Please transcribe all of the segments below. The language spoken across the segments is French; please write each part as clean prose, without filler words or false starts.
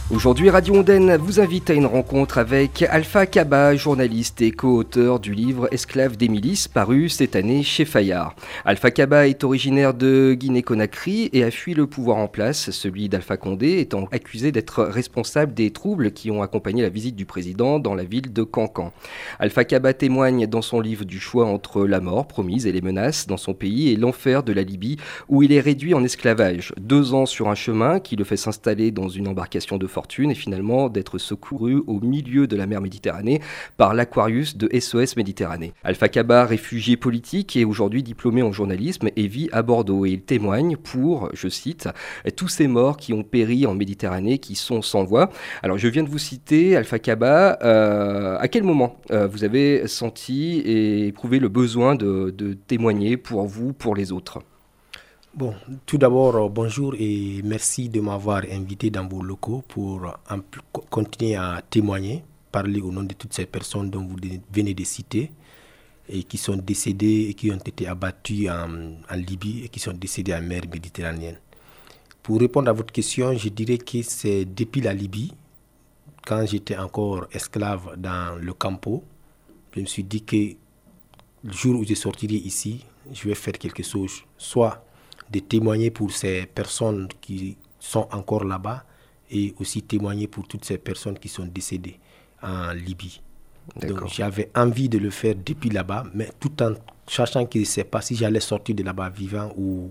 Aujourd'hui, Radio Ondaine vous invite à une rencontre avec Alpha Kaba, journaliste et co-auteur du livre Esclaves des milices, paru cette année chez Fayard. Alpha Kaba est originaire de Guinée-Conakry et a fui le pouvoir en place, celui d'Alpha Condé étant accusé d'être responsable des troubles qui ont accompagné la visite du président dans la ville de Kankan. Alpha Kaba témoigne dans son livre du choix entre la mort promise et les menaces dans son pays et l'enfer de la Libye où il est réduit en esclavage. 2 ans sur un chemin qui le fait s'installer dans une embarcation de fortune et finalement d'être secouru au milieu de la mer Méditerranée par l'Aquarius de SOS Méditerranée. Alpha Kaba, réfugié politique, est aujourd'hui diplômé en journalisme et vit à Bordeaux. Et il témoigne pour, je cite, tous ces morts qui ont péri en Méditerranée, qui sont sans voix. Alors je viens de vous citer, Alpha Kaba, à quel moment vous avez senti et éprouvé le besoin de témoigner pour vous, pour les autres ? Bon, tout d'abord, bonjour et merci de m'avoir invité dans vos locaux pour continuer à témoigner, parler au nom de toutes ces personnes dont vous venez de citer et qui sont décédées et qui ont été abattues en Libye et qui sont décédées en mer Méditerranéenne. Pour répondre à votre question, je dirais que c'est depuis la Libye, quand j'étais encore esclave dans le campo, je me suis dit que le jour où je sortirai ici, je vais faire quelque chose, soit de témoigner pour ces personnes qui sont encore là-bas et aussi témoigner pour toutes ces personnes qui sont décédées en Libye. D'accord. Donc j'avais envie de le faire depuis là-bas, mais tout en sachant que je ne sais pas si j'allais sortir de là-bas vivant ou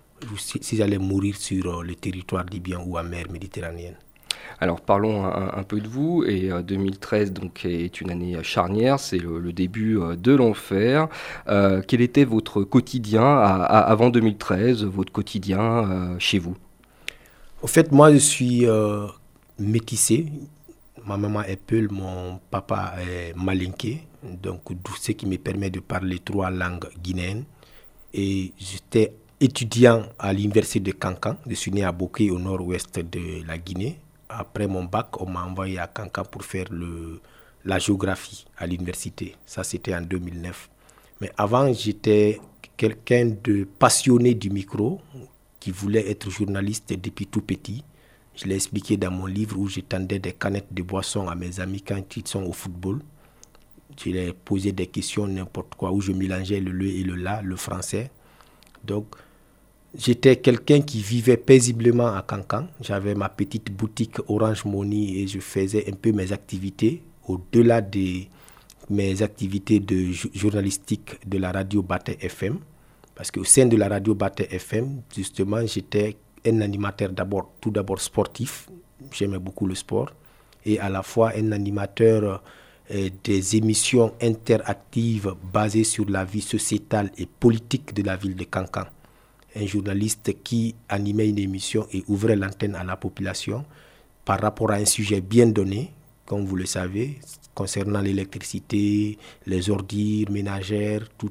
si j'allais mourir sur le territoire libyen ou en mer Méditerranéenne. Alors parlons un peu de vous, et 2013 donc, est une année charnière, c'est le début de l'enfer. Quel était votre quotidien avant 2013, votre quotidien chez vous ? Au fait, moi je suis métissé. Ma maman est Peul, mon papa est Malinké, donc ce qui me permet de parler 3 langues guinéennes. Et j'étais étudiant à l'université de Kankan. Je suis né à Boké, au nord-ouest de la Guinée. Après mon bac, on m'a envoyé à Kankan pour faire la géographie à l'université. Ça, c'était en 2009. Mais avant, j'étais quelqu'un de passionné du micro, qui voulait être journaliste depuis tout petit. Je l'ai expliqué dans mon livre où je tendais des canettes de boissons à mes amis quand ils sont au football. Je leur posais des questions, n'importe quoi, où je mélangeais le et le la, le français. Donc, j'étais quelqu'un qui vivait paisiblement à Kankan. J'avais ma petite boutique Orange Money et je faisais un peu mes activités au-delà de mes activités de journalistique de la radio Baté FM. Parce qu'au sein de la radio Baté FM, justement, j'étais un animateur tout d'abord sportif. J'aimais beaucoup le sport. Et à la fois un animateur des émissions interactives basées sur la vie sociétale et politique de la ville de Kankan. Un journaliste qui animait une émission et ouvrait l'antenne à la population par rapport à un sujet bien donné, comme vous le savez, concernant l'électricité, les ordures ménagères, tout.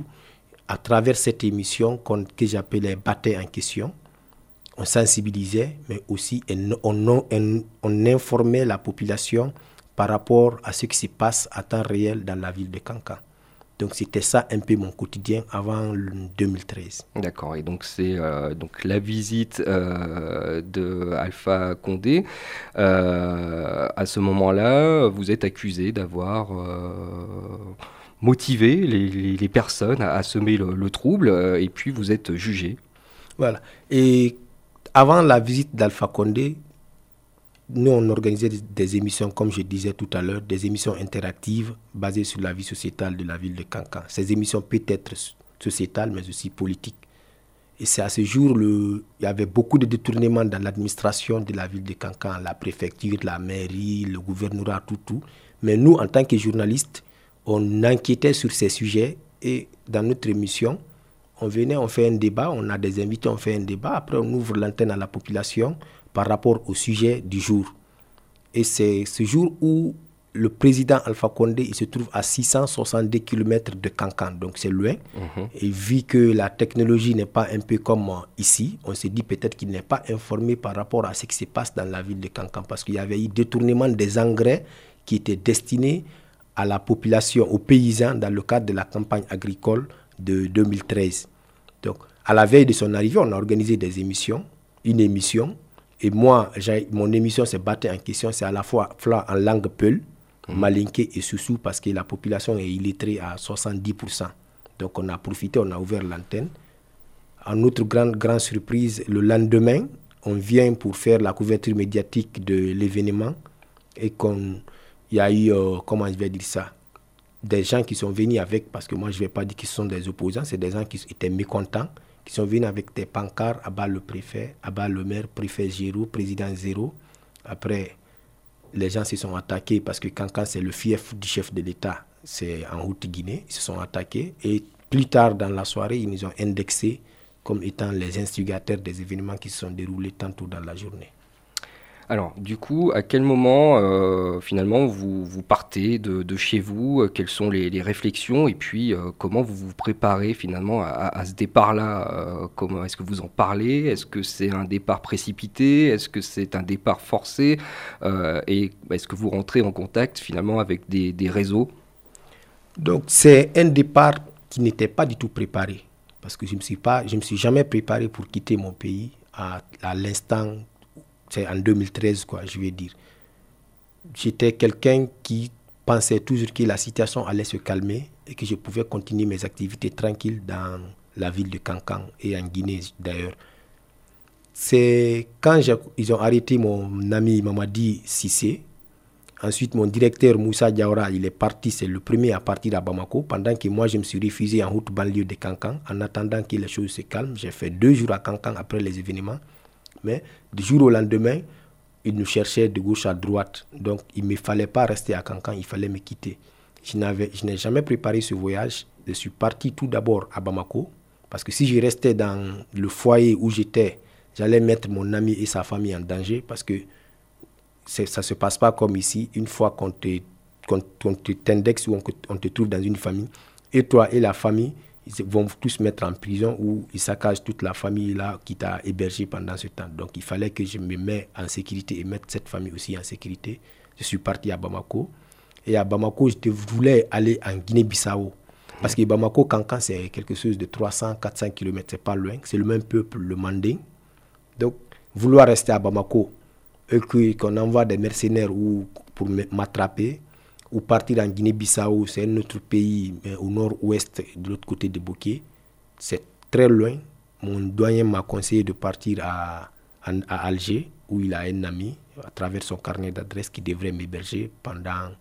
À travers cette émission que j'appelais Baté en question, on sensibilisait, mais aussi on informait la population par rapport à ce qui se passe à temps réel dans la ville de Kankan. Donc c'était ça un peu mon quotidien avant 2013. D'accord, et donc c'est donc la visite de Alpha Condé. À ce moment-là, vous êtes accusé d'avoir motivé les personnes à semer le trouble, et puis vous êtes jugé. Voilà. Et avant la visite d'Alpha Condé, nous, on organisait des émissions, comme je disais tout à l'heure, des émissions interactives basées sur la vie sociétale de la ville de Kankan. Ces émissions peuvent être sociétales, mais aussi politiques. Et c'est à ce jour, il y avait beaucoup de détournements dans l'administration de la ville de Kankan, la préfecture, la mairie, le gouvernorat, tout. Mais nous, en tant que journalistes, on enquêtait sur ces sujets et dans notre émission, on venait, on fait un débat, on a des invités, on fait un débat, après on ouvre l'antenne à la population par rapport au sujet du jour. Et c'est ce jour où le président Alpha Condé il se trouve à 662 km de Kankan, donc c'est loin. Et vu que la technologie n'est pas un peu comme ici, on se dit peut-être qu'il n'est pas informé par rapport à ce qui se passe dans la ville de Kankan, parce qu'il y avait eu détournement des engrais qui étaient destinés à la population, aux paysans, dans le cadre de la campagne agricole de 2013. Donc, à la veille de son arrivée, on a organisé une émission, Et moi, mon émission s'est battue en question, c'est à la fois en langue peul, malinké et soussou, parce que la population est illettrée à 70%. Donc on a profité, on a ouvert l'antenne. En autre grande surprise, le lendemain, on vient pour faire la couverture médiatique de l'événement et il y a eu, comment je vais dire ça, des gens qui sont venus avec, parce que moi je ne vais pas dire qu'ils sont des opposants, c'est des gens qui étaient mécontents, qui sont venus avec des pancartes, à bas le préfet, à bas le maire, préfet zéro, président zéro. Après, les gens se sont attaqués parce que Kankan c'est le fief du chef de l'État, c'est en Haute-Guinée, ils se sont attaqués et plus tard dans la soirée, ils nous ont indexés comme étant les instigateurs des événements qui se sont déroulés tantôt dans la journée. Alors, du coup, à quel moment, finalement, vous partez de chez vous? Quelles sont les réflexions? Et puis, comment vous vous préparez, finalement, à ce départ-là? Comment est-ce que vous en parlez? Est-ce que c'est un départ précipité? Est-ce que c'est un départ forcé? Et est-ce que vous rentrez en contact, finalement, avec des réseaux? Donc, c'est un départ qui n'était pas du tout préparé. Parce que je me suis jamais préparé pour quitter mon pays à l'instant. C'est en 2013, quoi, je vais dire. J'étais quelqu'un qui pensait toujours que la situation allait se calmer et que je pouvais continuer mes activités tranquilles dans la ville de Kankan et en Guinée d'ailleurs. C'est quand ils ont arrêté mon ami Mamadi Sissé. Ensuite, mon directeur Moussa Diawara, il est parti, c'est le premier à partir à Bamako, pendant que moi, je me suis refusé en haute banlieue de Kankan. En attendant que les choses se calment, j'ai fait 2 jours à Kankan après les événements. Mais du jour au lendemain, ils nous cherchaient de gauche à droite. Donc, il ne me fallait pas rester à Kankan, il fallait me quitter. Je n'ai jamais préparé ce voyage. Je suis parti tout d'abord à Bamako, parce que si je restais dans le foyer où j'étais, j'allais mettre mon ami et sa famille en danger, parce que ça ne se passe pas comme ici. Une fois qu'on t'indexe ou on te trouve dans une famille, et toi et la famille, ils vont tous mettre en prison ou ils saccagent toute la famille là qui t'a hébergé pendant ce temps. Donc il fallait que je me mette en sécurité et mettre cette famille aussi en sécurité. Je suis parti à Bamako. Et à Bamako, je voulais aller en Guinée-Bissau. Parce que Bamako, Kankan, c'est quelque chose de 300-400 km, c'est pas loin. C'est le même peuple, le Manding. Donc, vouloir rester à Bamako, et qu'on envoie des mercenaires pour m'attraper, ou partir en Guinée-Bissau, c'est un autre pays au nord-ouest, de l'autre côté de Boké. C'est très loin. Mon doyen m'a conseillé de partir à Alger, où il a un ami, à travers son carnet d'adresse, qui devrait m'héberger pour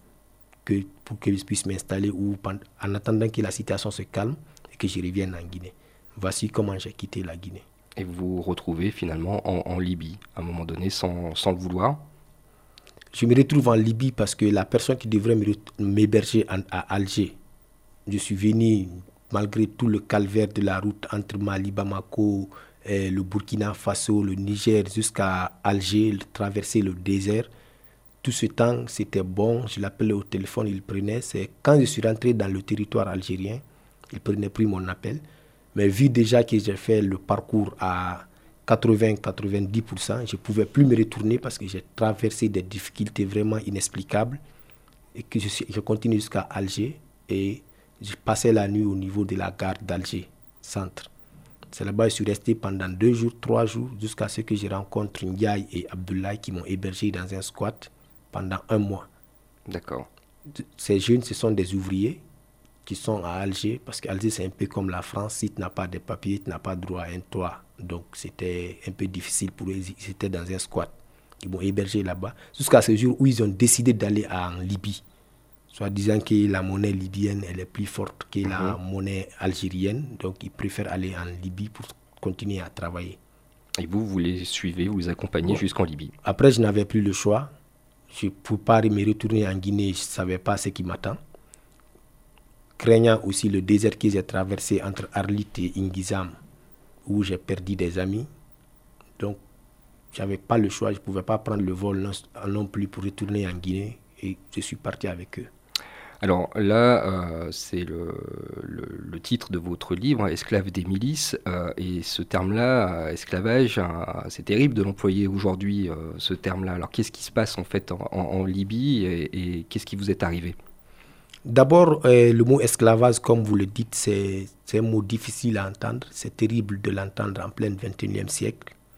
que je puisse m'installer en attendant que la situation se calme et que je revienne en Guinée. Voici comment j'ai quitté la Guinée. Et vous vous retrouvez finalement en Libye, à un moment donné, sans le vouloir? Je me retrouve en Libye parce que la personne qui devrait m'héberger à Alger, je suis venu, malgré tout le calvaire de la route entre Mali, Bamako, le Burkina Faso, le Niger, jusqu'à Alger, traverser le désert. Tout ce temps, c'était bon. Je l'appelais au téléphone, il prenait. C'est quand je suis rentré dans le territoire algérien, il prenait plus mon appel. Mais vu déjà que j'ai fait le parcours à 80-90%, je ne pouvais plus me retourner parce que j'ai traversé des difficultés vraiment inexplicables et que je continue jusqu'à Alger et j'ai passé la nuit au niveau de la gare d'Alger, centre. C'est là-bas que je suis resté pendant 2 jours, 3 jours, jusqu'à ce que je rencontre Ndiaye et Abdoulaye qui m'ont hébergé dans un squat pendant 1 mois. D'accord. Ces jeunes, ce sont des ouvriers qui sont à Alger, parce qu'Alger c'est un peu comme la France, si tu n'as pas de papiers, tu n'as pas droit à un toit. Donc c'était un peu difficile pour eux, ils étaient dans un squat. Ils m'ont hébergé là-bas, jusqu'à ce jour où ils ont décidé d'aller en Libye. Soit disant que la monnaie libyenne elle est plus forte que la monnaie algérienne, donc ils préfèrent aller en Libye pour continuer à travailler. Et vous les suivez, vous les accompagnez jusqu'en Libye? Après, je n'avais plus le choix. Je ne pouvais pas me retourner en Guinée, je ne savais pas ce qui m'attend. Craignant aussi le désert que j'ai traversé entre Arlit et Ingizam, où j'ai perdu des amis. Donc, je n'avais pas le choix, je ne pouvais pas prendre le vol non plus pour retourner en Guinée, et je suis parti avec eux. Alors là, c'est le titre de votre livre, Esclaves des milices, et ce terme-là, esclavage, c'est terrible de l'employer aujourd'hui, ce terme-là. Alors qu'est-ce qui se passe en fait en Libye et qu'est-ce qui vous est arrivé? D'abord, le mot esclavage, comme vous le dites, c'est un mot difficile à entendre. C'est terrible de l'entendre en plein XXIe siècle.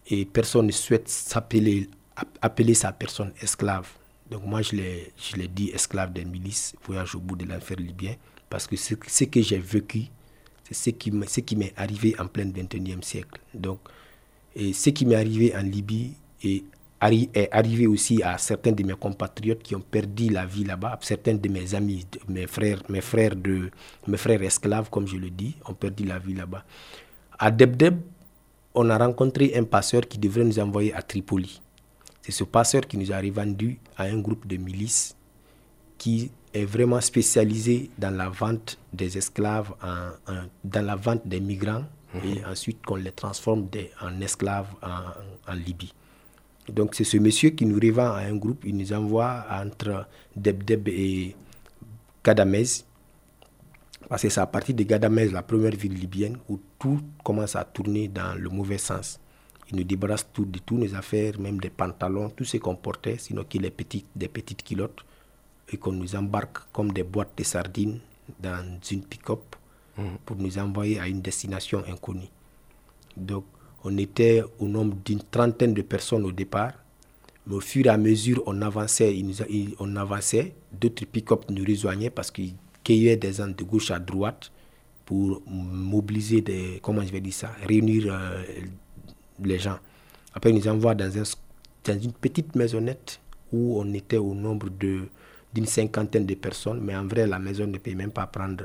et personne ne souhaite appeler sa personne esclave. Donc moi, je l'ai dit esclave des milices, voyage au bout de l'enfer libyen, parce que ce que j'ai vécu, c'est ce qui m'est arrivé en plein 21e siècle. Donc, et ce qui m'est arrivé en Libye est arrivé aussi à certains de mes compatriotes qui ont perdu la vie là-bas, certains de mes amis, mes frères esclaves, comme je le dis, ont perdu la vie là-bas. À Debdeb, on a rencontré un passeur qui devrait nous envoyer à Tripoli. C'est ce passeur qui nous a revendu à un groupe de milices qui est vraiment spécialisé dans la vente des esclaves, dans la vente des migrants, et ensuite qu'on les transforme en esclaves en Libye. Donc c'est ce monsieur qui nous revend à un groupe, il nous envoie entre Debdeb et Gadamez, parce que c'est à partir de Gadamez, la première ville libyenne, où tout commence à tourner dans le mauvais sens. Il nous débarrasse de toutes nos affaires, même des pantalons, tout ce qu'on portait, sinon qu'il est des petites culottes, et qu'on nous embarque comme des boîtes de sardines dans une pick-up pour nous envoyer à une destination inconnue. Donc, on était au nombre d'une trentaine de personnes au départ, mais au fur et à mesure, on avançait, d'autres pick-up nous rejoignaient parce qu'ils cueillaient des gens de gauche à droite pour mobiliser réunir les gens. Après, ils nous envoient dans une petite maisonnette où on était au nombre d'une cinquantaine de personnes, mais en vrai, la maison ne peut même pas prendre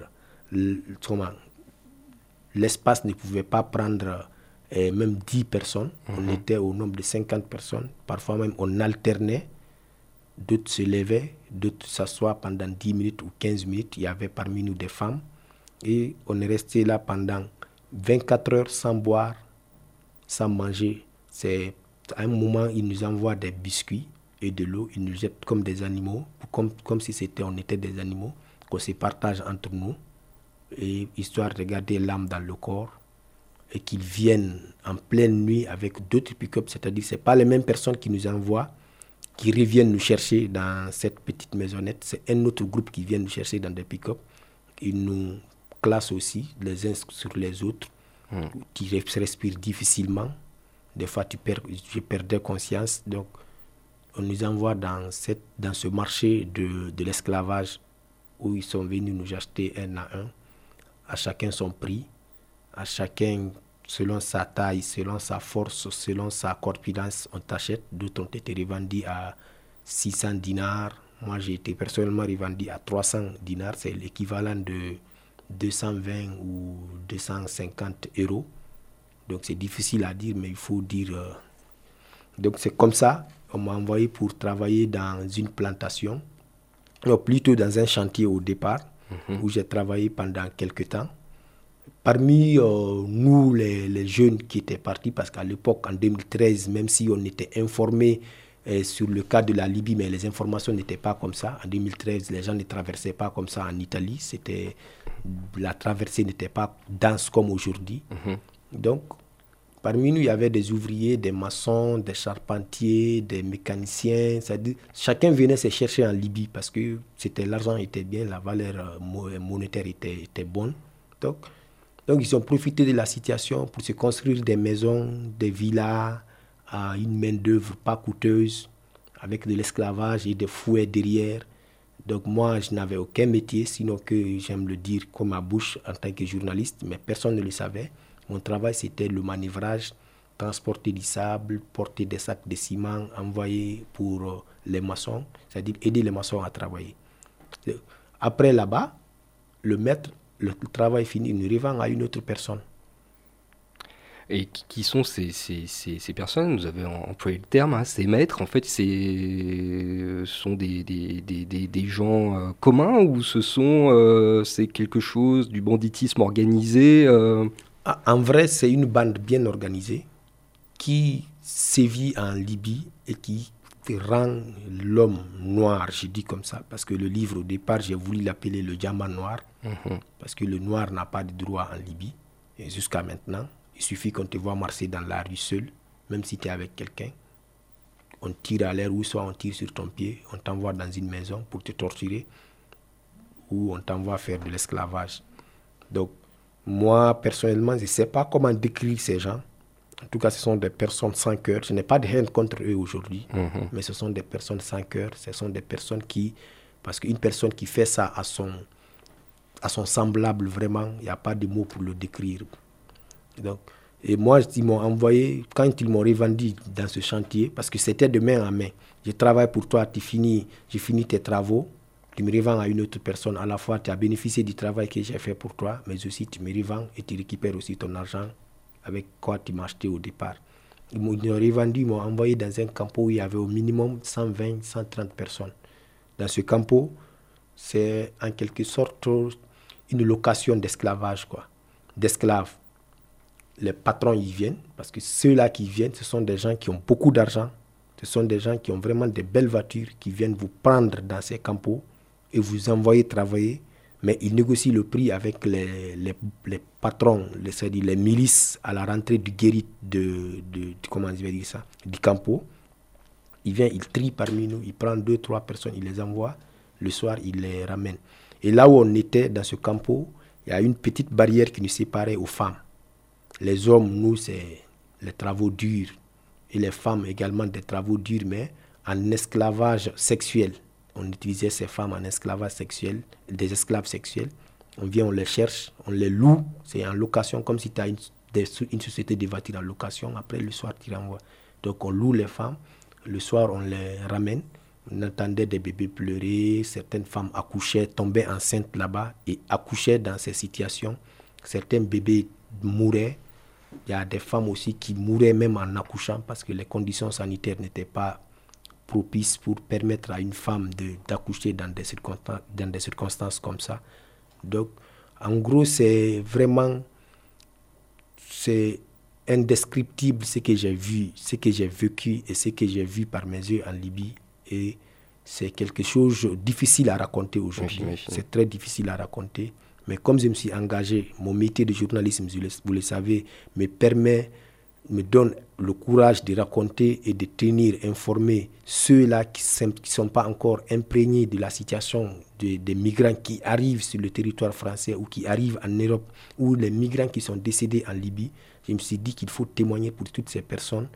l'espace ne pouvait pas prendre même 10 personnes. On était au nombre de 50 personnes. Parfois même, on alternait. D'autres se levaient, d'autres s'assoient pendant 10 minutes ou 15 minutes. Il y avait parmi nous des femmes. Et on est resté là pendant 24 heures sans boire, sans manger. À un moment, ils nous envoient des biscuits et de l'eau. Ils nous jettent comme des animaux, comme si on était des animaux, qu'on se partage entre nous. Et histoire de garder l'âme dans le corps, et qu'ils viennent en pleine nuit avec d'autres pick-up, c'est-à-dire que ce n'est pas les mêmes personnes qui nous envoient, qui reviennent nous chercher dans cette petite maisonnette, c'est un autre groupe qui vient nous chercher dans des pick-up. Ils nous classent aussi les uns sur les autres, qui respirent difficilement. Des fois, je perdais conscience. Donc, on nous envoie dans ce marché de l'esclavage où ils sont venus nous acheter un à un. À chacun son prix, à chacun selon sa taille, selon sa force, selon sa corpulence, on t'achète. D'autres ont été revendus à 600 dinars. Moi, j'ai été personnellement revendu à 300 dinars. C'est l'équivalent de 220 ou 250 euros. Donc, c'est difficile à dire, mais il faut dire... Donc, c'est comme ça. On m'a envoyé pour travailler dans une plantation, plutôt dans un chantier au départ, où j'ai travaillé pendant quelques temps. Parmi nous, les jeunes qui étaient partis, parce qu'à l'époque, en 2013, même si on était informés sur le cas de la Libye, mais les informations n'étaient pas comme ça. En 2013, les gens ne traversaient pas comme ça en Italie. La traversée n'était pas dense comme aujourd'hui. Donc, parmi nous, il y avait des ouvriers, des maçons, des charpentiers, des mécaniciens. C'est-à-dire, chacun venait se chercher en Libye parce que l'argent était bien, la valeur monétaire était bonne. Donc, ils ont profité de la situation pour se construire des maisons, des villas à une main-d'œuvre pas coûteuse, avec de l'esclavage et des fouets derrière. Donc, moi, je n'avais aucun métier, sinon que j'aime le dire comme ma bouche en tant que journaliste, mais personne ne le savait. Mon travail, c'était le manœuvrage, transporter du sable, porter des sacs de ciment, envoyer pour les maçons, c'est-à-dire aider les maçons à travailler. Après, là-bas, le maître, le travail fini, il nous revend à une autre personne. Et qui sont ces personnes? Vous avez employé le terme, ces maîtres. En fait, ce sont des gens communs, ou c'est quelque chose du banditisme organisé En vrai, c'est une bande bien organisée qui sévit en Libye et qui rend l'homme noir, je dis comme ça, parce que le livre, au départ, j'ai voulu l'appeler le diamant noir, parce que le noir n'a pas de droit en Libye. Et jusqu'à maintenant, il suffit qu'on te voit marcher dans la rue seul, même si tu es avec quelqu'un. On tire à l'air, ou soit on tire sur ton pied, on t'envoie dans une maison pour te torturer, ou on t'envoie faire de l'esclavage. Donc, moi, personnellement, je ne sais pas comment décrire ces gens. En tout cas, ce sont des personnes sans cœur. Je n'ai pas de haine contre eux aujourd'hui, mais ce sont des personnes sans cœur. Ce sont des personnes qui... Parce qu'une personne qui fait ça à son semblable, vraiment, il n'y a pas de mots pour le décrire. Donc, et moi, ils m'ont envoyé, quand ils m'ont revendu dans ce chantier, parce que c'était de main en main. Je travaille pour toi, j'ai fini tes travaux, tu me revends à une autre personne. À la fois, tu as bénéficié du travail que j'ai fait pour toi, mais aussi tu me revends et tu récupères aussi ton argent avec quoi tu m'as acheté au départ. Ils m'ont revendu, ils m'ont envoyé dans un campo où il y avait au minimum 120, 130 personnes. Dans ce campo, c'est en quelque sorte une location d'esclavage, quoi, d'esclaves. Les patrons y viennent, parce que ceux-là qui viennent, ce sont des gens qui ont beaucoup d'argent, ce sont des gens qui ont vraiment de belles voitures, qui viennent vous prendre dans ces campos et vous envoyer travailler, mais ils négocient le prix avec les patrons, c'est-à-dire les milices à la rentrée du guérit comment je vais dire ça, du campo. Il vient, il trie parmi nous, il prend 2-3 personnes, il les envoie, le soir il les ramène. Et là où on était, dans ce campo, il y a une petite barrière qui nous séparait aux femmes. Les hommes, nous, c'est les travaux durs. Et les femmes également des travaux durs, mais en esclavage sexuel. On utilisait ces femmes en esclavage sexuel, des esclaves sexuels. On vient, on les cherche, on les loue. C'est en location, comme si tu as une société de voitures en location. Après, le soir, tu renvoies. Donc, on loue les femmes. Le soir, on les ramène. On entendait des bébés pleurer. Certaines femmes accouchaient, tombaient enceintes là-bas et accouchaient dans ces situations. Certains bébés mouraient. Il y a des femmes aussi qui mouraient même en accouchant parce que les conditions sanitaires n'étaient pas propices pour permettre à une femme d'accoucher dans des circonstances comme ça. Donc, en gros, c'est indescriptible ce que j'ai vu, ce que j'ai vécu et ce que j'ai vu par mes yeux en Libye. Et c'est quelque chose de difficile à raconter aujourd'hui. C'est très difficile à raconter. Mais comme je me suis engagé, mon métier de journalisme, vous le savez, me donne le courage de raconter et de tenir informés ceux-là qui ne sont pas encore imprégnés de la situation des migrants qui arrivent sur le territoire français ou qui arrivent en Europe, ou les migrants qui sont décédés en Libye. Je me suis dit qu'il faut témoigner pour toutes ces personnes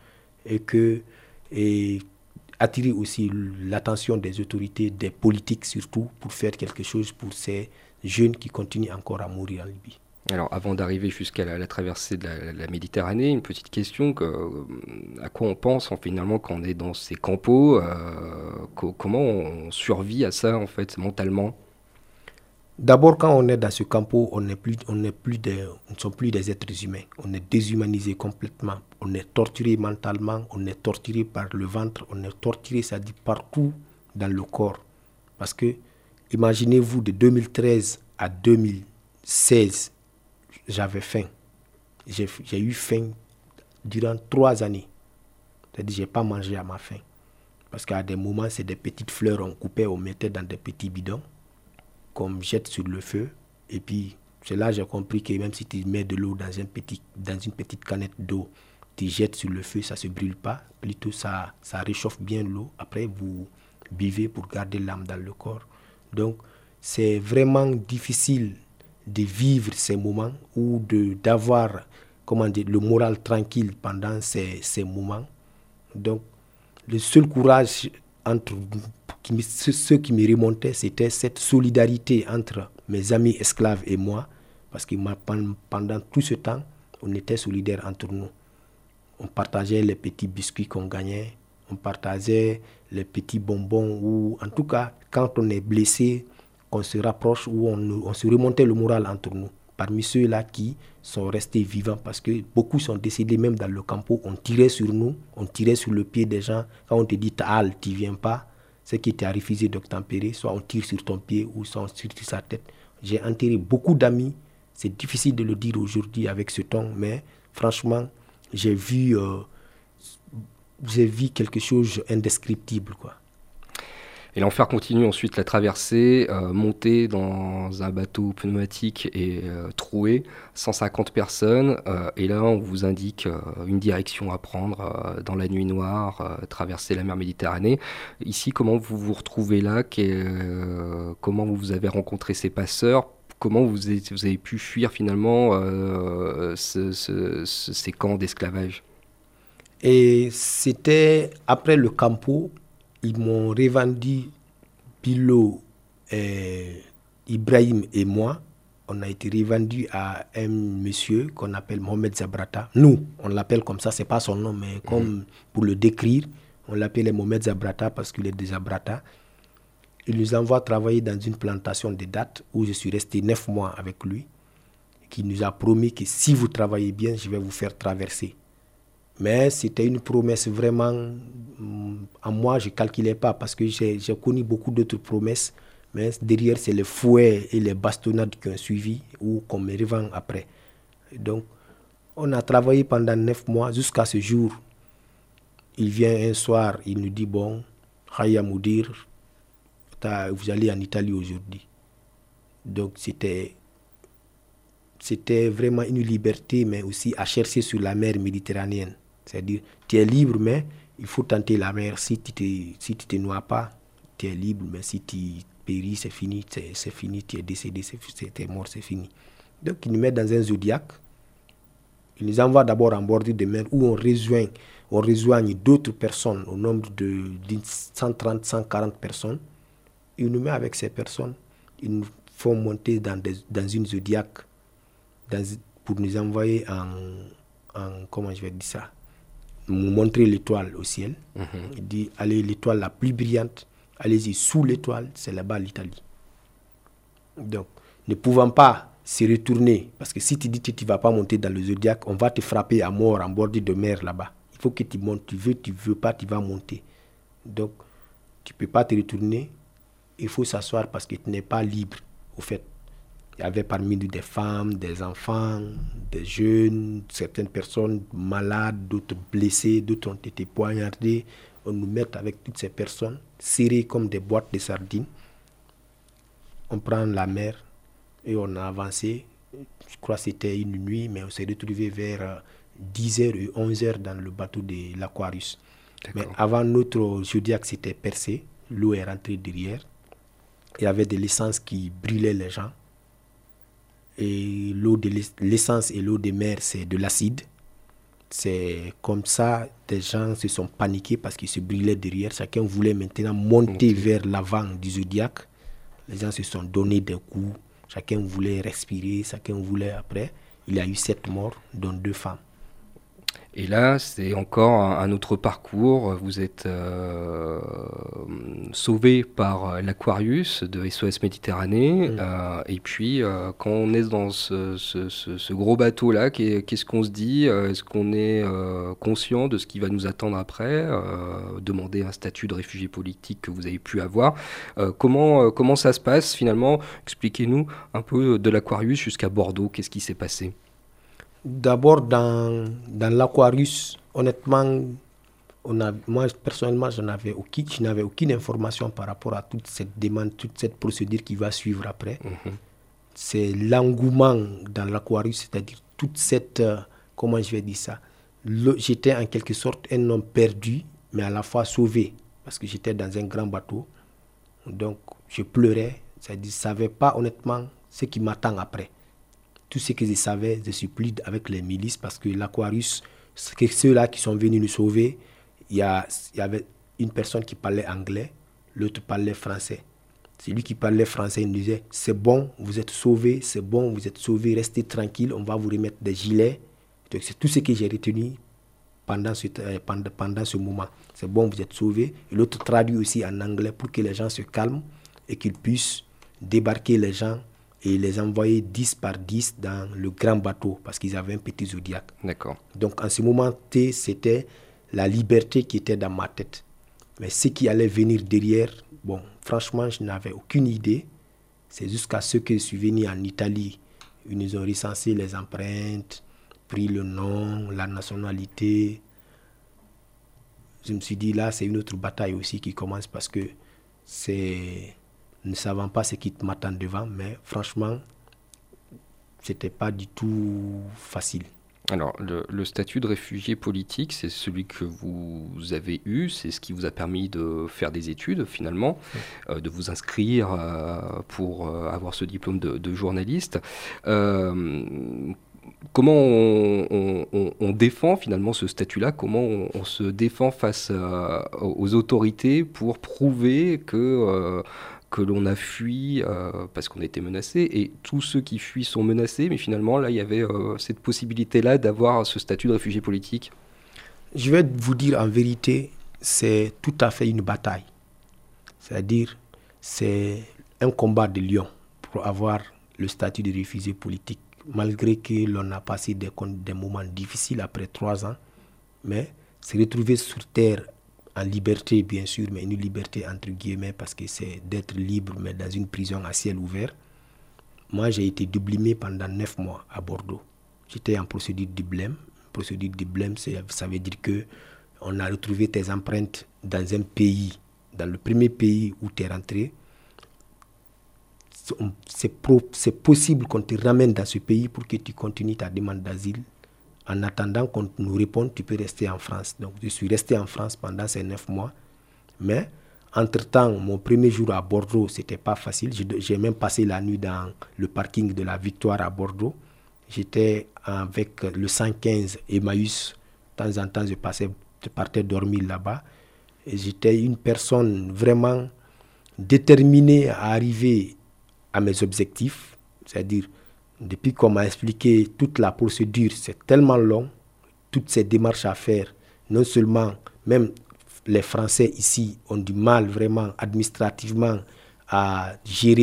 et attirer aussi l'attention des autorités, des politiques surtout, pour faire quelque chose pour ces jeunes qui continuent encore à mourir en Libye. Alors, avant d'arriver jusqu'à la traversée de la Méditerranée, une petite question, à quoi on pense finalement quand on est dans ces campos, comment on survit à ça en fait, mentalement? D'abord, quand on est dans ce campo, on ne sont plus des êtres humains. On est déshumanisé complètement. On est torturé mentalement, on est torturé par le ventre, on est torturé, ça dit partout dans le corps. Parce que, imaginez-vous, de 2013 à 2016, j'avais faim. J'ai eu faim durant 3 années. C'est-à-dire que je n'ai pas mangé à ma faim. Parce qu'à des moments, c'est des petites fleurs, on coupait, on mettait dans des petits bidons, qu'on jette sur le feu. Et puis, c'est là que j'ai compris que même si tu mets de l'eau dans une petite canette d'eau, tu jettes sur le feu, ça ne se brûle pas. Plutôt, ça réchauffe bien l'eau. Après, vous buvez pour garder l'âme dans le corps. Donc, c'est vraiment difficile de vivre ces moments ou d'avoir le moral tranquille pendant ces moments. Donc, le seul courage ce qui me remontait, c'était cette solidarité entre mes amis esclaves et moi, parce que pendant tout ce temps, on était solidaires entre nous. On partageait les petits biscuits qu'on gagnait, on partageait les petits bonbons, ou en tout cas, quand on est blessé, qu'on se rapproche, ou on se remontait le moral entre nous. Parmi ceux-là qui sont restés vivants, parce que beaucoup sont décédés même dans le campo, on tirait sur nous, on tirait sur le pied des gens. Quand on te dit Taal, tu ne viens pas, c'est qui t'a refusé d'obtempérer, soit on tire sur ton pied ou soit on tire sur sa tête. J'ai enterré beaucoup d'amis, c'est difficile de le dire aujourd'hui avec ce ton, mais franchement, j'ai vu quelque chose d'indescriptible, quoi. Et l'enfer continue ensuite la traversée, monter dans un bateau pneumatique et troué, 150 personnes, et là on vous indique une direction à prendre dans la nuit noire, traverser la mer Méditerranée. Ici, comment vous vous retrouvez là, comment vous avez rencontré ces passeurs? Comment vous avez pu fuir finalement ces camps d'esclavage? Et c'était après le campo, ils m'ont revendu Bilo, Ibrahim et moi. On a été revendus à un monsieur qu'on appelle Mohamed Zabrata. Nous, on l'appelle comme ça, c'est pas son nom, mais comme pour le décrire, on l'appelait Mohamed Zabrata parce qu'il est de Zabrata. Il nous envoie travailler dans une plantation de dattes où je suis resté 9 mois avec lui, qui nous a promis que si vous travaillez bien, je vais vous faire traverser. Mais c'était une promesse vraiment, en moi, je ne calculais pas parce que j'ai connu beaucoup d'autres promesses, mais derrière, c'est les fouets et les bastonnades qui ont suivi ou qu'on me revend après. Donc, on a travaillé pendant 9 mois jusqu'à ce jour. Il vient un soir, il nous dit, bon, Khaya Moudir, vous allez en Italie aujourd'hui. Donc, c'était vraiment une liberté, mais aussi à chercher sur la mer méditerranéenne. C'est-à-dire, tu es libre, mais il faut tenter la mer. Si tu te noies pas, tu es libre, mais si tu péris, c'est fini, c'est fini, tu es décédé, tu es mort, c'est fini. Donc, ils nous mettent dans un zodiaque. Ils nous envoient d'abord en bordure de mer où on rejoigne d'autres personnes au nombre de 130, 140 personnes. Ils nous mettent avec ces personnes. Ils nous font monter dans une zodiaque pour nous envoyer comment je vais dire ça, nous montrer l'étoile au ciel. Il dit, allez, l'étoile la plus brillante, allez-y sous l'étoile, c'est là-bas l'Italie. Donc, ne pouvant pas se retourner, parce que si tu dis que tu ne vas pas monter dans le zodiaque, on va te frapper à mort en bordure de mer là-bas. Il faut que tu montes, tu veux pas, tu vas monter. Donc, tu ne peux pas te retourner, il faut s'asseoir parce que tu n'es pas libre, au fait. Il y avait parmi nous des femmes, des enfants, des jeunes, certaines personnes malades, d'autres blessées, d'autres ont été poignardées. On nous met avec toutes ces personnes, serrées comme des boîtes de sardines. On prend la mer et on a avancé. Je crois que c'était une nuit, mais on s'est retrouvé vers 10h et 11h dans le bateau de l'Aquarius. Mais avant, notre zodiaque s'était percé, l'eau est rentrée derrière. Il y avait de l'essence qui brûlait les gens. Et l'essence et l'eau de mer, c'est de l'acide. C'est comme ça, des gens se sont paniqués parce qu'ils se brûlaient derrière. Chacun voulait maintenant monter vers l'avant du zodiaque. Les gens se sont donné des coups. Chacun voulait respirer, chacun voulait après. Il y a eu 7 morts, dont 2 femmes. Et là, c'est encore un autre parcours. Vous êtes sauvé par l'Aquarius de SOS Méditerranée. Et puis, quand on est dans ce gros bateau-là, qu'est-ce qu'on se dit? Est-ce qu'on est conscient de ce qui va nous attendre après? Demander un statut de réfugié politique que vous avez pu avoir. Comment ça se passe finalement? Expliquez-nous un peu de l'Aquarius jusqu'à Bordeaux. Qu'est-ce qui s'est passé? D'abord, dans l'Aquarius, honnêtement, moi personnellement, je n'avais aucune information par rapport à toute cette demande, toute cette procédure qui va suivre après. C'est l'engouement dans l'Aquarius, c'est-à-dire toute cette, comment je vais dire ça, j'étais en quelque sorte un homme perdu, mais à la fois sauvé, parce que j'étais dans un grand bateau. Donc, je pleurais, c'est-à-dire je ne savais pas honnêtement ce qui m'attend après. Tout ce que je savais, je suis plus avec les milices parce que l'Aquarius, ceux-là qui sont venus nous sauver, il y avait une personne qui parlait anglais, l'autre parlait français. Celui qui parlait français, il nous disait, c'est bon, vous êtes sauvés, c'est bon, vous êtes sauvés, restez tranquilles, on va vous remettre des gilets. Donc, c'est tout ce que j'ai retenu pendant ce moment. C'est bon, vous êtes sauvés. Et l'autre traduit aussi en anglais pour que les gens se calment et qu'ils puissent débarquer les gens et les envoyer 10 par 10 dans le grand bateau parce qu'ils avaient un petit zodiaque. D'accord. Donc en ce moment, c'était la liberté qui était dans ma tête. Mais ce qui allait venir derrière, bon, franchement, je n'avais aucune idée. C'est jusqu'à ce que je suis venu en Italie. Ils nous ont recensé les empreintes, pris le nom, la nationalité. Je me suis dit, là, c'est une autre bataille aussi qui commence parce que nous ne savons pas ce qui m'attend devant, mais franchement, ce n'était pas du tout facile. Alors, le statut de réfugié politique, c'est celui que vous avez eu, c'est ce qui vous a permis de faire des études finalement, de vous inscrire pour avoir ce diplôme de journaliste. Comment comment on défend finalement ce statut-là? Comment on se défend face aux autorités pour prouver que l'on a fui parce qu'on était menacé, et tous ceux qui fuient sont menacés, mais finalement là il y avait cette possibilité-là d'avoir ce statut de réfugié politique? Je vais vous dire en vérité, c'est tout à fait une bataille. C'est-à-dire, c'est un combat de lion pour avoir le statut de réfugié politique, malgré que l'on a passé des moments difficiles après 3 ans, mais se retrouver sur terre en liberté, bien sûr, mais une liberté entre guillemets, parce que c'est d'être libre, mais dans une prison à ciel ouvert. Moi, j'ai été dublimé pendant 9 mois à Bordeaux. J'étais en procédure Dublin. Procédure Dublin, ça veut dire que on a retrouvé tes empreintes dans un pays, dans le premier pays où tu es rentré. C'est possible qu'on te ramène dans ce pays pour que tu continues ta demande d'asile. En attendant qu'on nous réponde, tu peux rester en France. Donc, je suis resté en France pendant ces 9 mois. Mais, entre-temps, mon premier jour à Bordeaux, ce n'était pas facile. J'ai même passé la nuit dans le parking de la Victoire à Bordeaux. J'étais avec le 115 Emmaüs. De temps en temps, je partais dormir là-bas. Et j'étais une personne vraiment déterminée à arriver à mes objectifs. C'est-à-dire, depuis qu'on m'a expliqué toute la procédure, c'est tellement long, toutes ces démarches à faire. Non seulement, même les Français ici ont du mal vraiment administrativement à gérer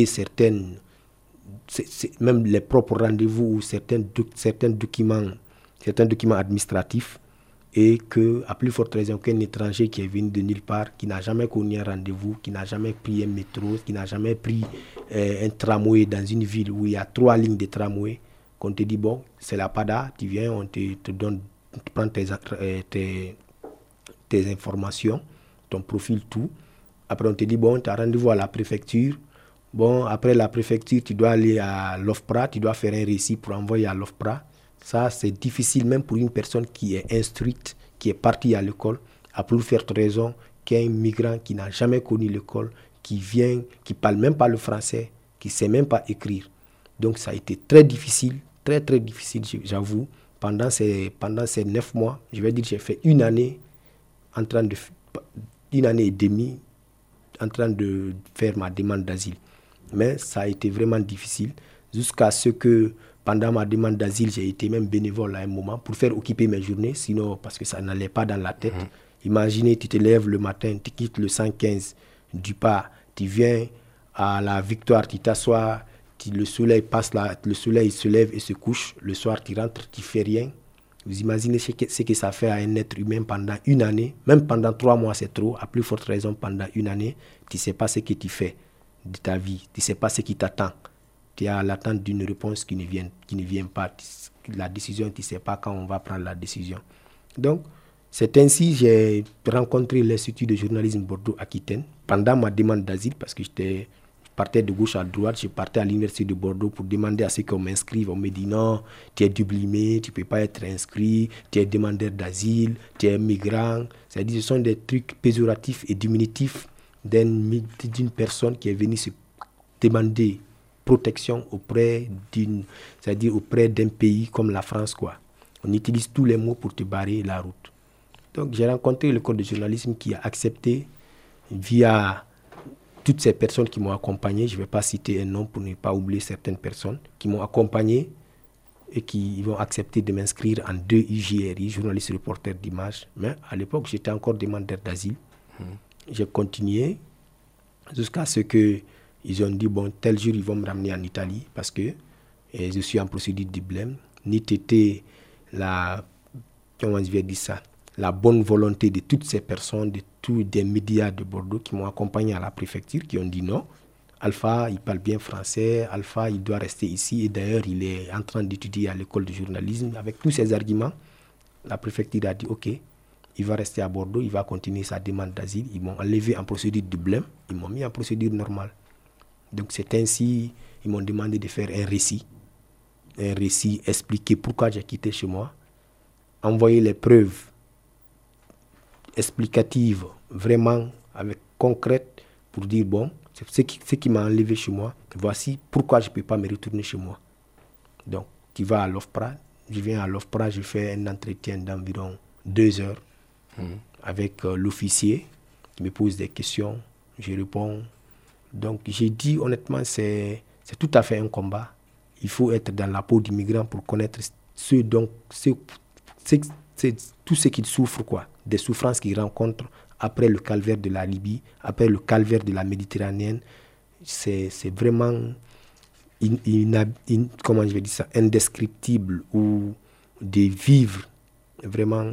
même les propres rendez-vous ou certains documents administratifs, et qu'à plus forte raison qu'un étranger qui est venu de nulle part, qui n'a jamais connu un rendez-vous, qui n'a jamais pris un métro, qui n'a jamais pris un tramway dans une ville où il y a 3 lignes de tramway, qu'on te dit, bon, c'est la PADA, tu viens, on te donne, tu prends tes informations, ton profil, tout. Après, on te dit, bon, tu as rendez-vous à la préfecture. Bon, après la préfecture, tu dois aller à l'OFPRA, tu dois faire un récit pour envoyer à l'OFPRA. Ça, c'est difficile même pour une personne qui est instruite, qui est partie à l'école, à plus forte raison qu'un migrant qui n'a jamais connu l'école, qui vient, qui ne parle même pas le français, qui ne sait même pas écrire. Donc, ça a été très difficile, très difficile, j'avoue. Pendant ces 9 mois, je vais dire, j'ai fait une année et demie en train de faire ma demande d'asile. Mais ça a été vraiment difficile, jusqu'à ce que pendant ma demande d'asile, j'ai été même bénévole à un moment pour faire occuper mes journées, sinon parce que ça n'allait pas dans la tête. Imaginez, tu te lèves le matin, tu quittes le 115 du pas, tu viens à la Victoire, tu t'assois, le soleil passe là, le soleil se lève et se couche, le soir tu rentres, tu fais rien. Vous imaginez ce que ça fait à un être humain pendant une année, même pendant 3 mois c'est trop, à plus forte raison pendant une année, tu ne sais pas ce que tu fais de ta vie, tu ne sais pas ce qui t'attend. Tu es à l'attente d'une réponse qui ne vient pas. La décision, tu ne sais pas quand on va prendre la décision. Donc, c'est ainsi que j'ai rencontré l'Institut de journalisme Bordeaux-Aquitaine pendant ma demande d'asile, parce que je partais de gauche à droite, je partais à l'Université de Bordeaux pour demander à ce qu'on m'inscrive. On me dit non, tu es dublimé, tu ne peux pas être inscrit, tu es demandeur d'asile, tu es migrant. C'est-à-dire, ce sont des trucs péjoratifs et diminutifs d'une personne qui est venue se demander protection auprès d'un pays comme la France, quoi. On utilise tous les mots pour te barrer la route. Donc j'ai rencontré l'école de journalisme qui a accepté, via toutes ces personnes qui m'ont accompagné, je ne vais pas citer un nom pour ne pas oublier certaines personnes, qui m'ont accompagné et qui vont accepter de m'inscrire en 2 UJRI, journaliste reporter d'image. Mais à l'époque, j'étais encore demandeur d'asile. J'ai continué jusqu'à ce que ils ont dit, bon, tel jour, ils vont me ramener en Italie parce que je suis en procédure Dublin. Ni été la bonne volonté de toutes ces personnes, de tous des médias de Bordeaux qui m'ont accompagné à la préfecture, qui ont dit non. Alpha, il parle bien français. Alpha, il doit rester ici. Et d'ailleurs, il est en train d'étudier à l'école de journalisme. Avec tous ces arguments, la préfecture a dit, OK, il va rester à Bordeaux, il va continuer sa demande d'asile. Ils m'ont enlevé en procédure Dublin, ils m'ont mis en procédure normale. Donc c'est ainsi, ils m'ont demandé de faire un récit, expliquer pourquoi j'ai quitté chez moi, envoyer les preuves explicatives, vraiment concrètes, pour dire, bon, c'est ce qui m'a enlevé chez moi, voici pourquoi je ne peux pas me retourner chez moi. Donc tu vas à l'OFPRA, je viens à l'OFPRA, je fais un entretien d'environ 2 heures avec l'officier qui me pose des questions, je réponds. Donc j'ai dit honnêtement, c'est tout à fait un combat. Il faut être dans la peau du migrant pour connaître tout ce qu'il souffre, quoi, des souffrances qu'il rencontre après le calvaire de la Libye, après le calvaire de la Méditerranée. C'est vraiment comment je vais dire ça, indescriptible, ou de vivre vraiment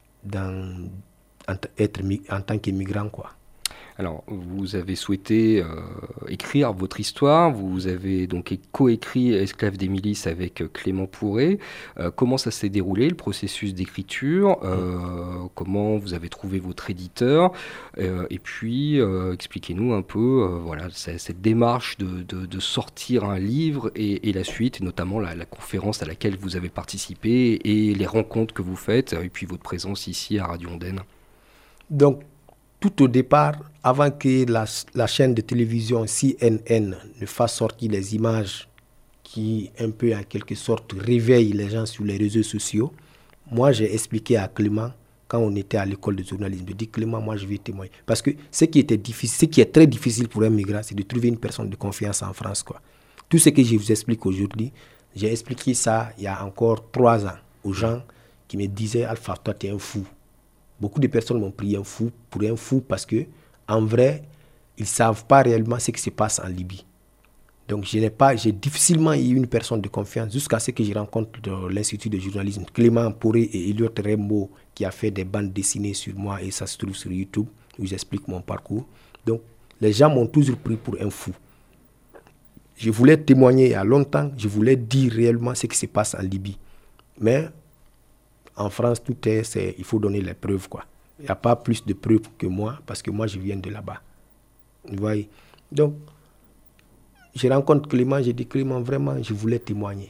en tant qu'immigrant, quoi. Alors, vous avez souhaité écrire votre histoire, vous avez donc coécrit Esclaves des milices avec Clément Pourret. Comment ça s'est déroulé, le processus d'écriture? Comment vous avez trouvé votre éditeur? Et puis, expliquez-nous un peu voilà, cette démarche de sortir un livre et la suite, et notamment la conférence à laquelle vous avez participé et les rencontres que vous faites, et puis votre présence ici à Radio Ondaine. Donc, tout au départ, avant que la chaîne de télévision CNN ne fasse sortir les images qui, un peu en quelque sorte, réveillent les gens sur les réseaux sociaux, moi j'ai expliqué à Clément, quand on était à l'école de journalisme, je dis Clément, moi je vais témoigner. Parce que ce qui est très difficile pour un migrant, c'est de trouver une personne de confiance en France, quoi. Tout ce que je vous explique aujourd'hui, j'ai expliqué ça il y a encore 3 ans aux gens qui me disaient Alpha, toi tu es un fou. Beaucoup de personnes m'ont pris pour un fou parce que, en vrai, ils ne savent pas réellement ce qui se passe en Libye. Donc, j'ai difficilement eu une personne de confiance jusqu'à ce que je rencontre dans l'Institut de journalisme Clément Pourret et Elliot Rembo qui a fait des bandes dessinées sur moi et ça se trouve sur YouTube où j'explique mon parcours. Donc, les gens m'ont toujours pris pour un fou. Je voulais témoigner il y a longtemps, je voulais dire réellement ce qui se passe en Libye. Mais en France, il faut donner les preuves, quoi. Il n'y a pas plus de preuves que moi, parce que moi, je viens de là-bas. Vous voyez? Donc, je rencontre Clément, je dis Clément, vraiment, je voulais témoigner.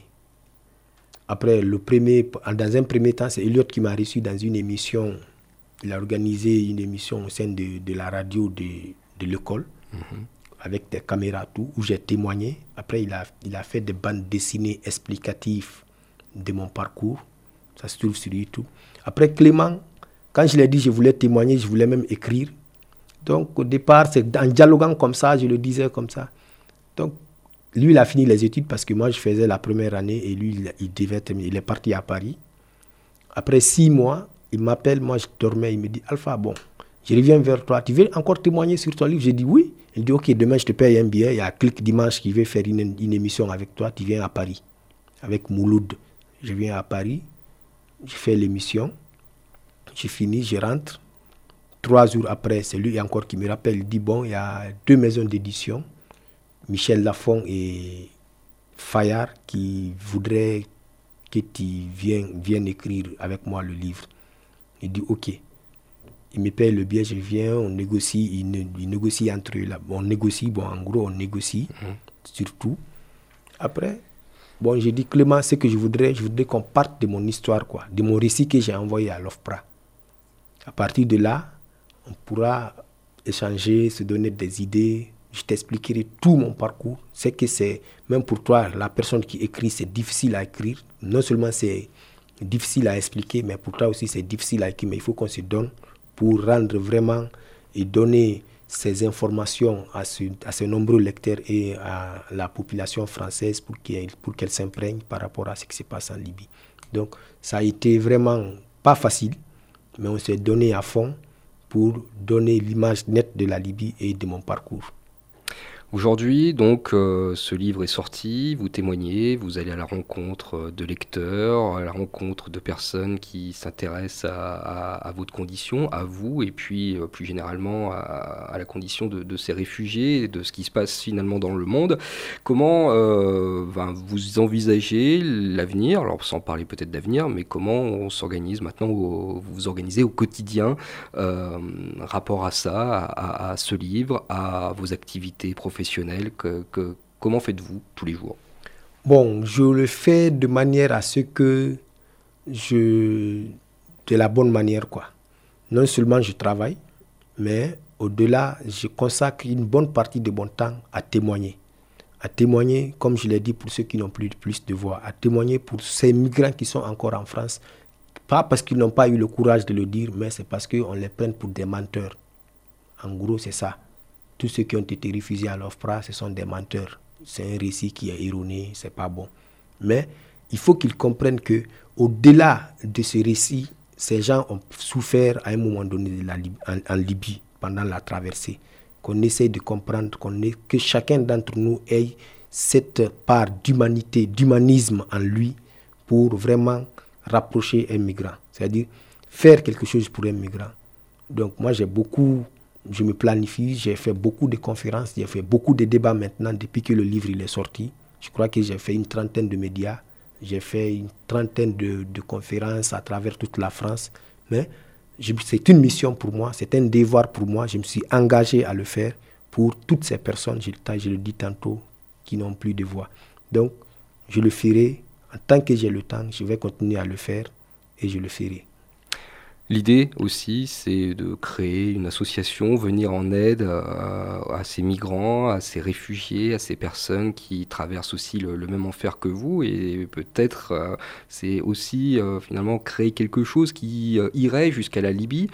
Après, dans un premier temps, c'est Elliot qui m'a reçu dans une émission. Il a organisé une émission au sein de la radio de l'école, avec des caméras, tout, où j'ai témoigné. Après, il a fait des bandes dessinées explicatives de mon parcours. Ça se trouve sur YouTube. Après Clément, quand je l'ai dit, je voulais témoigner, je voulais même écrire. Donc au départ, c'est en dialoguant comme ça, je le disais comme ça. Donc lui, il a fini les études parce que moi, je faisais la première année et lui, il devait terminer. Il est parti à Paris. Après 6 mois, il m'appelle, moi je dormais, il me dit Alpha, bon, je reviens vers toi, tu veux encore témoigner sur ton livre? J'ai dit oui. Il dit ok, demain je te paye un billet, il y a Clic Dimanche qui veut faire une émission avec toi, tu viens à Paris, avec Mouloud. Je viens à Paris. Je fais l'émission, je finis, je rentre. 3 jours après, c'est lui encore qui me rappelle. Il dit, bon, il y a 2 maisons d'édition, Michel Lafon et Fayard, qui voudraient que tu viennes écrire avec moi le livre. Il dit, ok. Il me paye le billet, je viens, on négocie, il négocie entre eux. Là. On négocie, bon, en gros, on négocie, surtout. Après... Bon, j'ai dit, Clément, ce que je voudrais qu'on parte de mon histoire, quoi, de mon récit que j'ai envoyé à l'OFPRA. À partir de là, on pourra échanger, se donner des idées. Je t'expliquerai tout mon parcours. C'est que c'est, même pour toi, la personne qui écrit, c'est difficile à écrire. Non seulement c'est difficile à expliquer, mais pour toi aussi, c'est difficile à écrire. Mais il faut qu'on se donne pour rendre vraiment et donner ces informations à ces nombreux lecteurs et à la population française pour qu'elle s'imprègne par rapport à ce qui se passe en Libye. Donc, ça a été vraiment pas facile, mais on s'est donné à fond pour donner l'image nette de la Libye et de mon parcours. Aujourd'hui, donc, ce livre est sorti, vous témoignez, vous allez à la rencontre de lecteurs, à la rencontre de personnes qui s'intéressent à votre condition, à vous, et puis plus généralement à la condition de ces réfugiés, et de ce qui se passe finalement dans le monde. Comment vous envisagez l'avenir, alors sans parler peut-être d'avenir, mais comment on s'organise maintenant, vous vous organisez au quotidien, rapport à ça, à ce livre, à vos activités professionnelles, comment faites-vous tous les jours? Bon, je le fais de manière à ce que de la bonne manière, quoi. Non seulement je travaille, mais au-delà, je consacre une bonne partie de mon temps à témoigner. à témoigner, comme je l'ai dit, pour ceux qui n'ont plus de voix, à témoigner pour ces migrants qui sont encore en France, pas parce qu'ils n'ont pas eu le courage de le dire, mais c'est parce qu'on les prenne pour des menteurs. En gros, c'est ça. Tous ceux qui ont été refusés à l'OFPRA, ce sont des menteurs. C'est un récit qui est erroné, c'est pas bon. Mais il faut qu'ils comprennent que, au-delà de ce récit, ces gens ont souffert à un moment donné en Libye, pendant la traversée. Qu'on essaye de comprendre, que chacun d'entre nous ait cette part d'humanité, d'humanisme en lui pour vraiment rapprocher un migrant. C'est-à-dire faire quelque chose pour un migrant. Donc moi je me planifie, j'ai fait beaucoup de conférences, j'ai fait beaucoup de débats maintenant depuis que le livre il est sorti. Je crois que j'ai fait une trentaine de médias, j'ai fait une trentaine de conférences à travers toute la France. Mais c'est une mission pour moi, c'est un devoir pour moi. Je me suis engagé à le faire pour toutes ces personnes, je le dis tantôt, qui n'ont plus de voix. Donc, je le ferai. En tant que j'ai le temps, je vais continuer à le faire et je le ferai. L'idée aussi, c'est de créer une association, venir en aide à ces migrants, à ces réfugiés, à ces personnes qui traversent aussi le même enfer que vous. Et peut-être c'est aussi finalement créer quelque chose qui irait jusqu'à la Libye.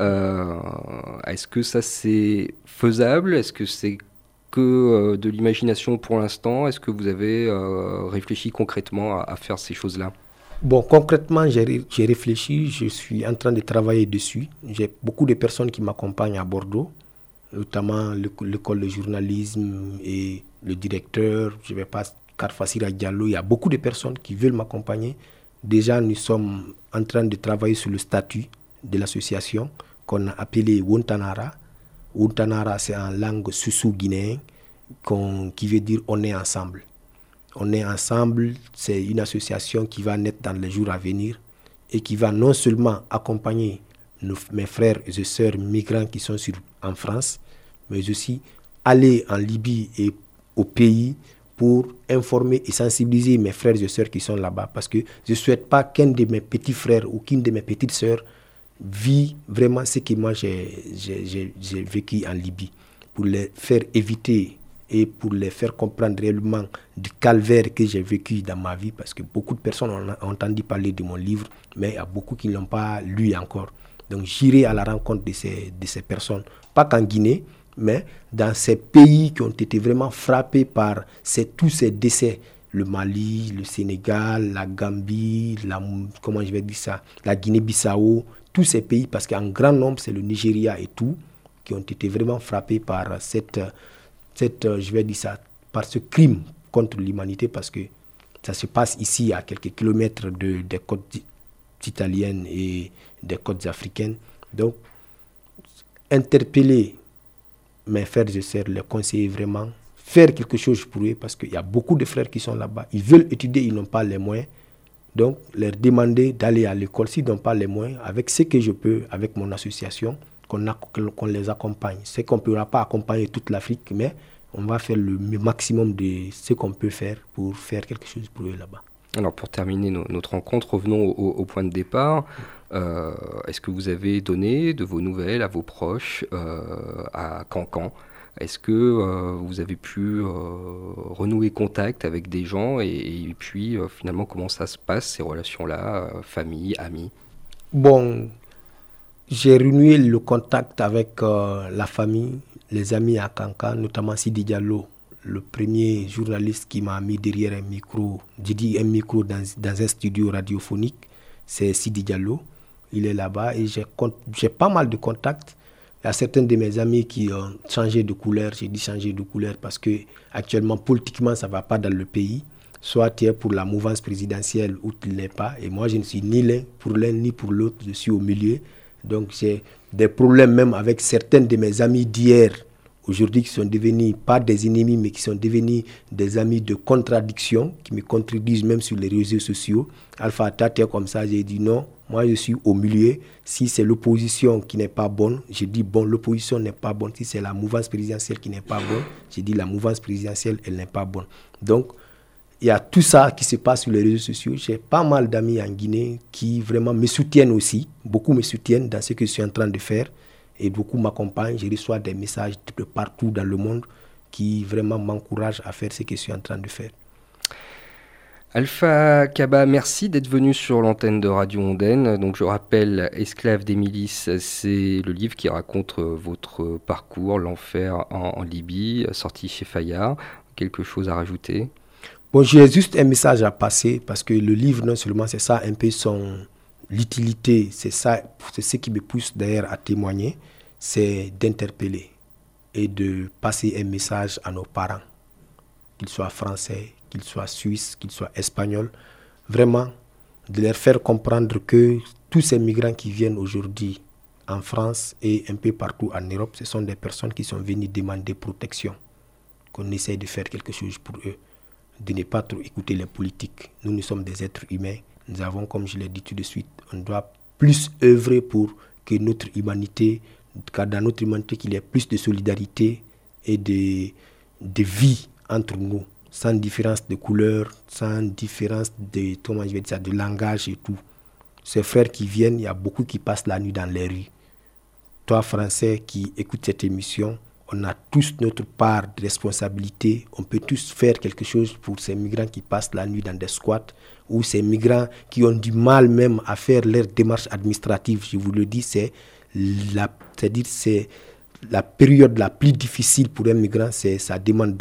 Est-ce que ça c'est faisable? Est-ce que c'est que de l'imagination pour l'instant? Est-ce que vous avez réfléchi concrètement à faire ces choses-là? Bon, concrètement, j'ai réfléchi, je suis en train de travailler dessus. J'ai beaucoup de personnes qui m'accompagnent à Bordeaux, notamment l'école de journalisme et le directeur, je vais pas, Karfasira Diallo. Il y a beaucoup de personnes qui veulent m'accompagner. Déjà, nous sommes en train de travailler sur le statut de l'association qu'on a appelé Wontanara. Wontanara, c'est en langue susu-guinéen, qui veut dire on est ensemble. On est ensemble, c'est une association qui va naître dans les jours à venir et qui va non seulement accompagner mes frères et sœurs migrants qui sont en France, mais aussi aller en Libye et au pays pour informer et sensibiliser mes frères et sœurs qui sont là-bas. Parce que je ne souhaite pas qu'un de mes petits frères ou qu'une de mes petites sœurs vit vraiment ce que moi j'ai vécu en Libye, pour les faire éviter et pour les faire comprendre réellement du calvaire que j'ai vécu dans ma vie, parce que beaucoup de personnes ont entendu parler de mon livre, mais il y a beaucoup qui ne l'ont pas lu encore. Donc j'irai à la rencontre de ces personnes, pas qu'en Guinée, mais dans ces pays qui ont été vraiment frappés par tous ces décès. Le Mali, le Sénégal, la Gambie, la Guinée-Bissau, tous ces pays, parce qu'en grand nombre, c'est le Nigeria et tout, qui ont été vraiment frappés par par ce crime contre l'humanité, parce que ça se passe ici à quelques kilomètres des côtes italiennes et des côtes africaines. Donc, interpeller mes frères et sœurs, les conseiller vraiment, faire quelque chose pour eux, parce qu'il y a beaucoup de frères qui sont là-bas, ils veulent étudier, ils n'ont pas les moyens. Donc, leur demander d'aller à l'école, s'ils n'ont pas les moyens, avec ce que je peux, avec mon association, qu'on les accompagne. C'est qu'on ne pourra pas accompagner toute l'Afrique, mais on va faire le maximum de ce qu'on peut faire pour faire quelque chose pour eux là-bas. Alors pour terminer notre rencontre, revenons au point de départ. Est-ce que vous avez donné de vos nouvelles à vos proches à Cancan? Est-ce que vous avez pu renouer contact avec des gens et puis finalement comment ça se passe ces relations-là, famille, amis? Bon, j'ai renoué le contact avec la famille, les amis à Cancan, notamment Sidi Diallo, le premier journaliste qui m'a mis derrière un micro. J'ai dit un micro dans un studio radiophonique, c'est Sidi Diallo. Il est là-bas et j'ai pas mal de contacts. Il y a certains de mes amis qui ont changé de couleur. J'ai dit changer de couleur parce que actuellement politiquement ça ne va pas dans le pays. Soit tu es pour la mouvance présidentielle ou tu ne l'es pas. Et moi je ne suis ni l'un pour l'un ni pour l'autre. Je suis au milieu. Donc j'ai des problèmes même avec certains de mes amis d'hier, aujourd'hui qui sont devenus pas des ennemis mais qui sont devenus des amis de contradiction, qui me contredisent même sur les réseaux sociaux. Alpha Tate comme ça, j'ai dit non, moi je suis au milieu. Si c'est l'opposition qui n'est pas bonne, je dis bon, l'opposition n'est pas bonne. Si c'est la mouvance présidentielle qui n'est pas bonne, je dis la mouvance présidentielle, elle n'est pas bonne. Donc il y a tout ça qui se passe sur les réseaux sociaux. J'ai pas mal d'amis en Guinée qui vraiment me soutiennent aussi. Beaucoup me soutiennent dans ce que je suis en train de faire. Et beaucoup m'accompagnent. Je reçois des messages de partout dans le monde qui vraiment m'encouragent à faire ce que je suis en train de faire. Alpha Kaba, merci d'être venu sur l'antenne de Radio Ondaine. Donc je rappelle, Esclaves des milices, c'est le livre qui raconte votre parcours, l'enfer en Libye, sorti chez Fayard. Quelque chose à rajouter? Bon, j'ai juste un message à passer parce que le livre, non seulement c'est ça un peu l'utilité, c'est ce qui me pousse d'ailleurs à témoigner, c'est d'interpeller et de passer un message à nos parents, qu'ils soient français, qu'ils soient suisses, qu'ils soient espagnols, vraiment de leur faire comprendre que tous ces migrants qui viennent aujourd'hui en France et un peu partout en Europe, ce sont des personnes qui sont venues demander protection, qu'on essaye de faire quelque chose pour eux, de ne pas trop écouter les politiques. Nous sommes des êtres humains, nous avons, comme je l'ai dit tout de suite, on doit plus œuvrer pour que notre humanité, car dans notre humanité, qu'il y ait plus de solidarité et de vie entre nous, sans différence de couleur, sans différence de langage et tout. Ces frères qui viennent, il y a beaucoup qui passent la nuit dans les rues. Toi, Français, qui écoute cette émission, on a tous notre part de responsabilité. On peut tous faire quelque chose pour ces migrants qui passent la nuit dans des squats ou ces migrants qui ont du mal même à faire leur démarche administrative. Je vous le dis, c'est la période la plus difficile pour un migrant, c'est sa demande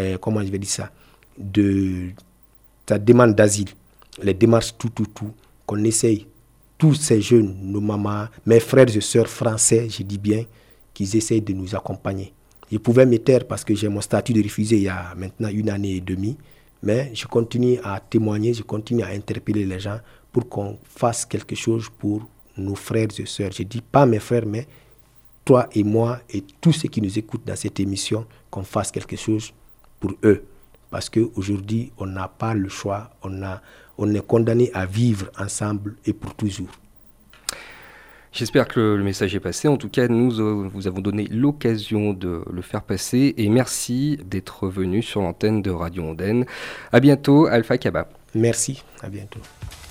sa demande d'asile. Les démarches, tout, qu'on essaye. Tous ces jeunes, nos mamans, mes frères et sœurs français, je dis bien, qu'ils essayent de nous accompagner. Je pouvais me taire parce que j'ai mon statut de réfugié il y a maintenant 1 année et demie, mais je continue à témoigner, je continue à interpeller les gens pour qu'on fasse quelque chose pour nos frères et sœurs. Je ne dis pas mes frères, mais toi et moi et tous ceux qui nous écoutent dans cette émission, qu'on fasse quelque chose pour eux. Parce qu'aujourd'hui, on n'a pas le choix, on est condamné à vivre ensemble et pour toujours. J'espère que le message est passé. En tout cas, nous vous avons donné l'occasion de le faire passer. Et merci d'être venu sur l'antenne de Radio Ondaine. À bientôt, Alpha Kaba. Merci, à bientôt.